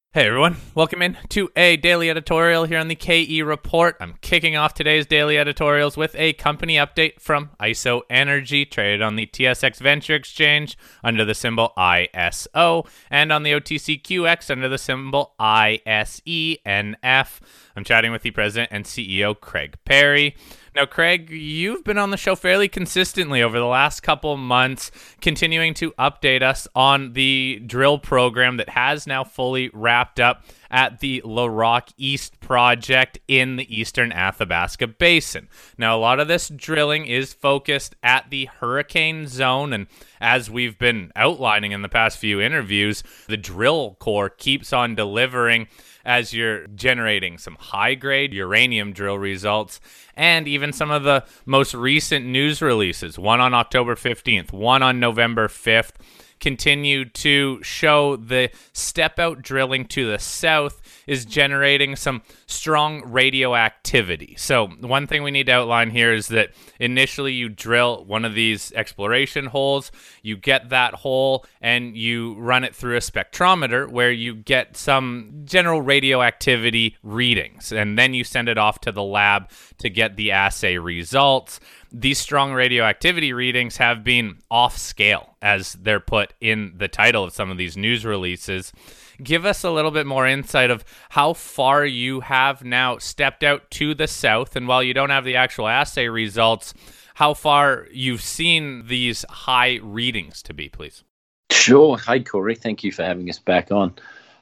Hey everyone, welcome in to a daily editorial here on the KE Report. I'm kicking off today's daily editorials with a company update from ISO Energy, traded on the TSX Venture Exchange under the symbol ISO, and on the OTCQX under the symbol ISENF. I'm chatting with the president and CEO, Craig Perry. Now, Craig, you've been on the show fairly consistently over the last couple months, continuing to update us on the drill program that has now fully wrapped up at the Larocque East project in the eastern Athabasca Basin. Now, a lot of this drilling is focused at the hurricane zone, and as we've been outlining in the past few interviews, the drill core keeps on delivering as you're generating some high-grade uranium drill results, and even some of the most recent news releases, one on October 15th, one on November 5th, continue to show the step-out drilling to the south is generating some strong radioactivity. So one thing we need to outline here is that initially you drill one of these exploration holes, you get that hole, and you run it through a spectrometer where you get some general radioactivity readings, and then you send it off to the lab to get the assay results. These strong radioactivity readings have been off scale, as they're put in the title of some of these news releases. Give us a little bit more insight of how far you have now stepped out to the south, and while you don't have the actual assay results, how far you've seen these high readings to be, please. Sure. Hey, Corey. Thank you for having us back on.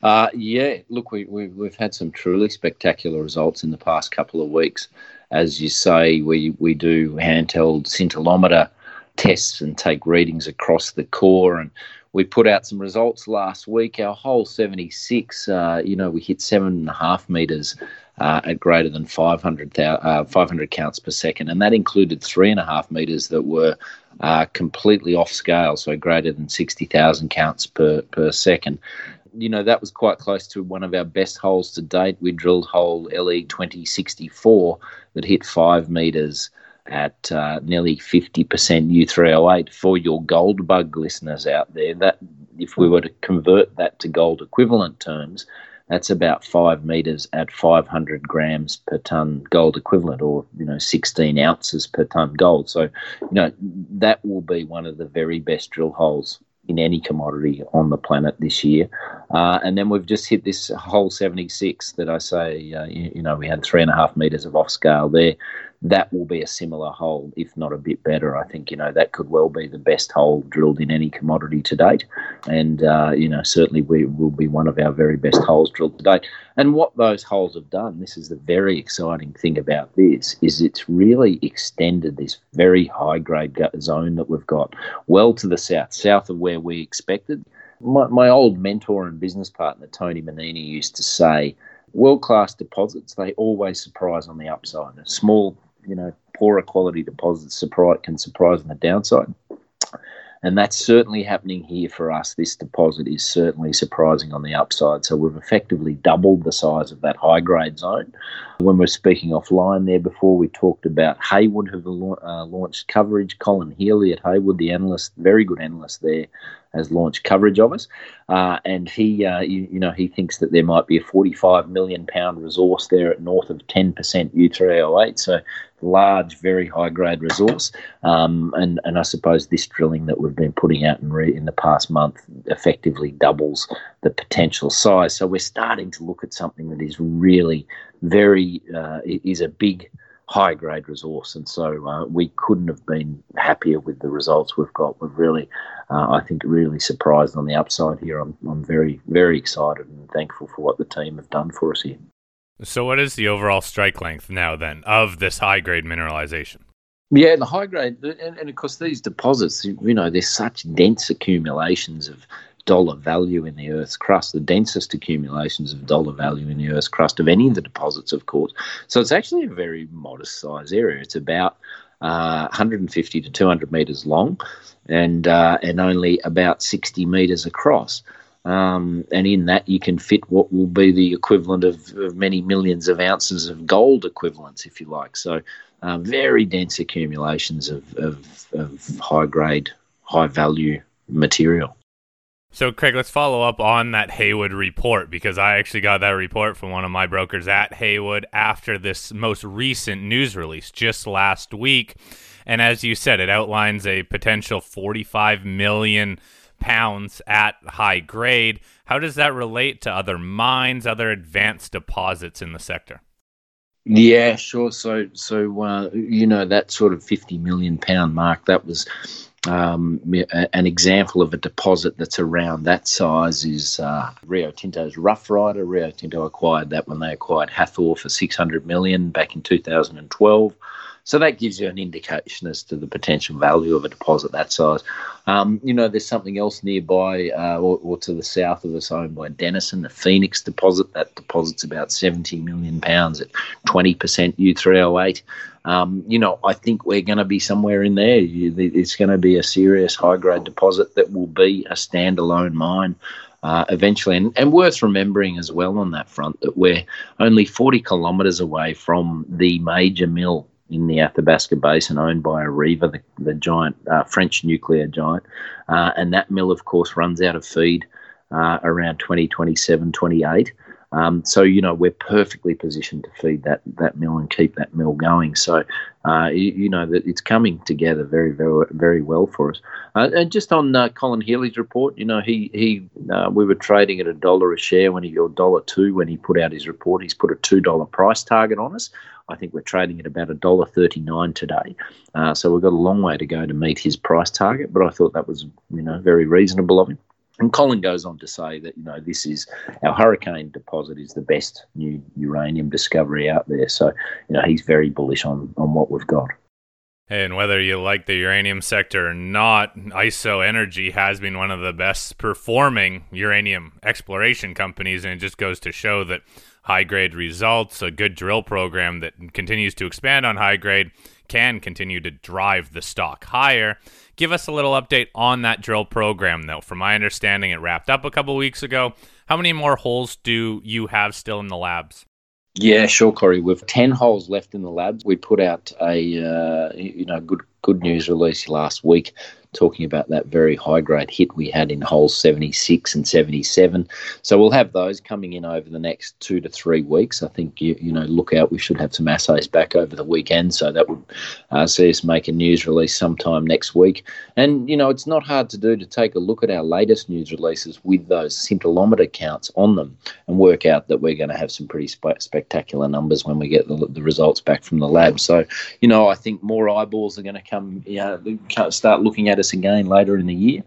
Look, we've had some truly spectacular results in the past couple of weeks. As you say, we do handheld scintillometer tests and take readings across the core, and we put out some results last week. Our hole 76, we hit 7.5 meters at greater than 500 counts per second, and that included 3.5 meters that were completely off scale, so greater than 60,000 counts per second. That was quite close to one of our best holes to date. We drilled hole LE 2064 that hit 5 meters at nearly 50% U3O8. For your gold bug listeners out there, that if we were to convert that to gold equivalent terms, that's about 5 meters at 500 grams per ton gold equivalent, or 16 ounces per ton gold. So that will be one of the very best drill holes in any commodity on the planet this year. And then we've just hit this hole 76 that I say, we had 3.5 meters of off scale there. That will be a similar hole, if not a bit better. I think, that could well be the best hole drilled in any commodity to date. And, certainly we will be one of our very best holes drilled to date. And what those holes have done, this is the very exciting thing about this, is it's really extended this very high-grade zone that we've got well to the south of where we expected. My old mentor and business partner, Tony Manini, used to say, world-class deposits, they always surprise on the upside. A small, poorer quality deposits can surprise on the downside. And that's certainly happening here for us. This deposit is certainly surprising on the upside. So we've effectively doubled the size of that high-grade zone. When we're speaking offline there before, we talked about Haywood have launched coverage. Colin Healy at Haywood, the analyst, very good analyst there, has launched coverage of us. And he thinks that there might be a 45 million pound resource there at north of 10% U3O8. So large, very high-grade resource. And I suppose this drilling that we've been putting out in the past month effectively doubles the potential size. So we're starting to look at something that is really is a big high-grade resource. And so we couldn't have been happier with the results we've got. We've really, I think, really surprised on the upside here. I'm very, very excited and thankful for what the team have done for us here. So what is the overall strike length now, then, of this high-grade mineralization? Yeah, the high-grade, and of course these deposits, they're such dense accumulations of dollar value in the Earth's crust, the densest accumulations of dollar value in the Earth's crust of any of the deposits, of course. So it's actually a very modest-sized area. It's about 150 to 200 metres long and only about 60 metres across. And in that, you can fit what will be the equivalent of many millions of ounces of gold equivalents, if you like. So very dense accumulations of high-grade, high-value material. So, Craig, let's follow up on that Haywood report, because I actually got that report from one of my brokers at Haywood after this most recent news release just last week. And as you said, it outlines a potential 45 million pounds at high grade. How does that relate to other mines, other advanced deposits in the sector? Yeah, sure. So that sort of 50 million pound mark, that was an example of a deposit that's around that size is Rio Tinto's Rough Rider. Rio Tinto acquired that when they acquired Hathor for 600 million back in 2012. So that gives you an indication as to the potential value of a deposit that size. There's something else nearby or to the south of us owned by Denison, the Phoenix deposit. That deposit's about 70 million pounds at 20% U3O8. I think we're going to be somewhere in there. It's going to be a serious high-grade deposit that will be a standalone mine eventually. And worth remembering as well on that front that we're only 40 kilometres away from the major mill in the Athabasca Basin owned by Areva, the giant French nuclear giant. And that mill, of course, runs out of feed around 2027, 28. So we're perfectly positioned to feed that mill and keep that mill going. So, that it's coming together very, very, very well for us. And just on Colin Healy's report, we were trading at $1 a share or $1.02 when he put out his report. He's put a $2 price target on us. I think we're trading at about $1.39 today. So we've got a long way to go to meet his price target, but I thought that was, very reasonable of him. And Colin goes on to say that, this is our Hurricane deposit is the best new uranium discovery out there. So, he's very bullish on what we've got. And whether you like the uranium sector or not, ISO Energy has been one of the best performing uranium exploration companies, and it just goes to show that high-grade results, a good drill program that continues to expand on high-grade, can continue to drive the stock higher. Give us a little update on that drill program, though. From my understanding, it wrapped up a couple weeks ago. How many more holes do you have still in the labs? Yeah, sure, Corey. We've 10 holes left in the labs. We put out a good news release last week talking about that very high-grade hit we had in holes 76 and 77. So we'll have those coming in over the next 2 to 3 weeks. I think, look out, we should have some assays back over the weekend, so that would see us make a news release sometime next week. And, it's not hard to do to take a look at our latest news releases with those scintillometer counts on them and work out that we're going to have some pretty spectacular numbers when we get the results back from the lab. So, I think more eyeballs are going to start looking at us again later in the year.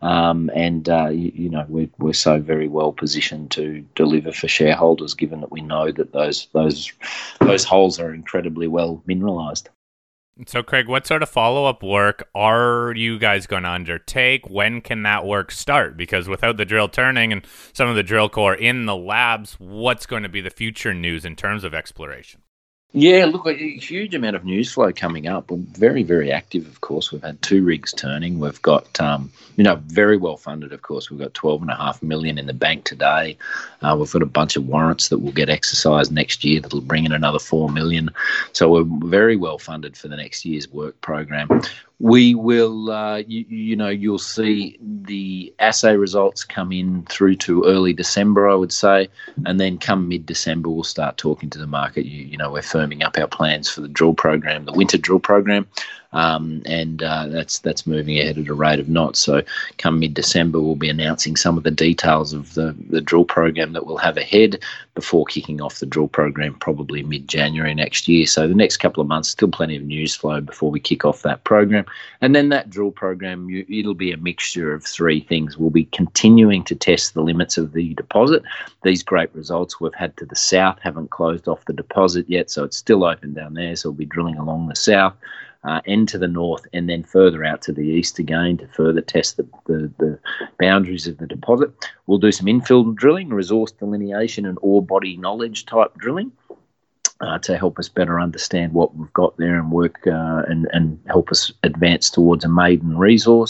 We're so very well positioned to deliver for shareholders, given that we know that those holes are incredibly well mineralized. So, Craig, what sort of follow-up work are you guys going to undertake? When can that work start? Because without the drill turning and some of the drill core in the labs, what's going to be the future news in terms of exploration? Yeah, look, a huge amount of news flow coming up. We're very, very active, of course. We've had 2 rigs turning. We've got, very well funded, of course. We've got $12.5 million in the bank today. We've got a bunch of warrants that will get exercised next year that'll bring in another $4 million. So we're very well funded for the next year's work program. We will, you'll see the assay results come in through to early December, I would say, and then come mid-December, we'll start talking to the market. We're firming up our plans for the drill program, the winter drill program, and that's moving ahead at a rate of knots. So come mid-December, we'll be announcing some of the details of the drill program that we'll have ahead before kicking off the drill program probably mid-January next year. So the next couple of months, still plenty of news flow before we kick off that program. And then that drill program, it'll be a mixture of 3 things. We'll be continuing to test the limits of the deposit. These great results we've had to the south haven't closed off the deposit yet, so it's still open down there. So we'll be drilling along the south and to the north, and then further out to the east again to further test the boundaries of the deposit. We'll do some infill drilling, resource delineation and ore body knowledge type drilling to help us better understand what we've got there and work and help us advance towards a maiden resource.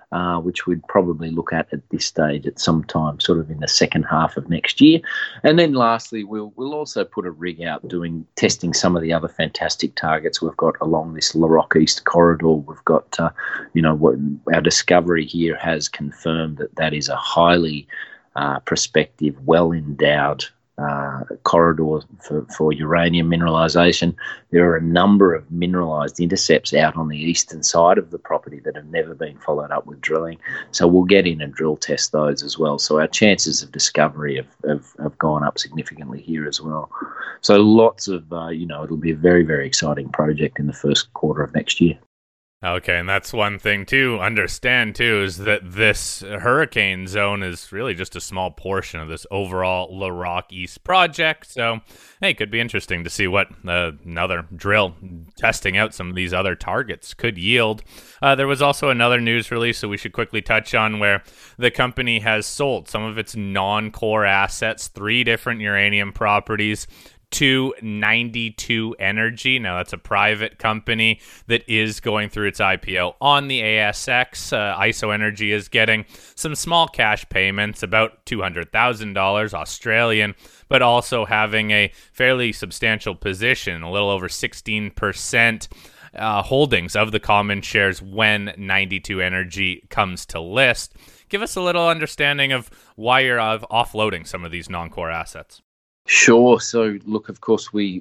which we'd probably look at this stage at some time, sort of in the second half of next year. And then lastly, we'll also put a rig out testing some of the other fantastic targets we've got along this Larrock East corridor. We've got, what our discovery here has confirmed that is a highly prospective, well-endowed corridor for uranium mineralisation. There are a number of mineralised intercepts out on the eastern side of the property that have never been followed up with drilling. So we'll get in and drill test those as well. So our chances of discovery have gone up significantly here as well. So lots of, it'll be a very, very exciting project in the first quarter of next year. Okay, and that's one thing to understand, too, is that this hurricane zone is really just a small portion of this overall Larrock East project. So, hey, it could be interesting to see what another drill testing out some of these other targets could yield. There was also another news release that we should quickly touch on where the company has sold some of its non-core assets, 3 different uranium properties, to 92 Energy. Now, that's a private company that is going through its IPO on the ASX. ISO Energy is getting some small cash payments, about $200,000 Australian, but also having a fairly substantial position, a little over 16% holdings of the common shares when 92 Energy comes to list. Give us a little understanding of why you're offloading some of these non-core assets. Sure. So, look, of course, we've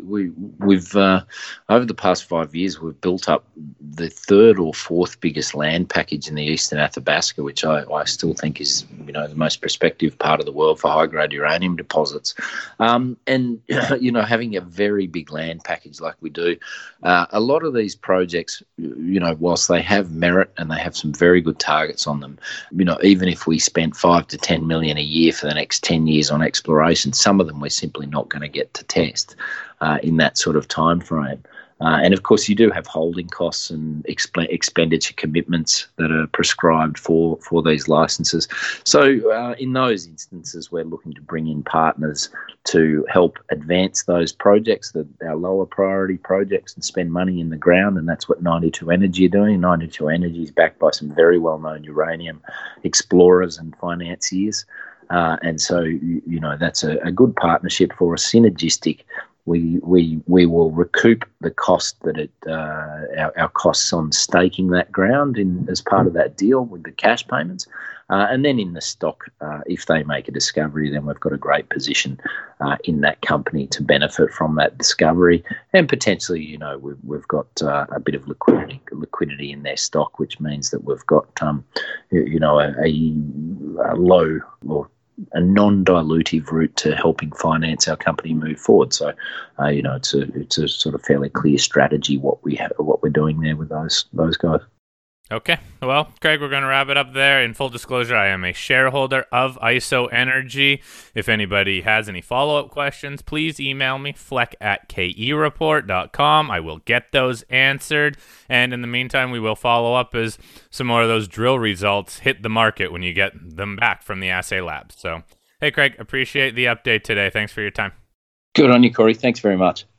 over the past 5 years, we've built up the 3rd or 4th biggest land package in the eastern Athabasca, which I still think is, the most prospective part of the world for high-grade uranium deposits. And, having a very big land package like we do, a lot of these projects, whilst they have merit and they have some very good targets on them, even if we spent $5 to $10 million a year for the next 10 years on exploration, some of them we're simply not going to get to test in that sort of time frame. And of course, you do have holding costs and expenditure commitments that are prescribed for these licenses. So in those instances, we're looking to bring in partners to help advance those projects, our lower priority projects, and spend money in the ground. And that's what 92 Energy are doing. 92 Energy is backed by some very well-known uranium explorers and financiers. And so, that's a good partnership for us, synergistic. We will recoup the cost that our costs on staking that ground as part of that deal with the cash payments, and then in the stock, if they make a discovery, then we've got a great position in that company to benefit from that discovery, and potentially, we've got a bit of liquidity in their stock, which means that we've got a low or a non-dilutive route to helping finance our company move forward. So, it's a sort of fairly clear strategy what we're doing there with those guys. Okay. Well, Craig, we're going to wrap it up there. In full disclosure, I am a shareholder of ISO Energy. If anybody has any follow-up questions, please email me, fleck@kereport.com. I will get those answered. And in the meantime, we will follow up as some more of those drill results hit the market when you get them back from the assay labs. So, hey, Craig, appreciate the update today. Thanks for your time. Good on you, Corey. Thanks very much.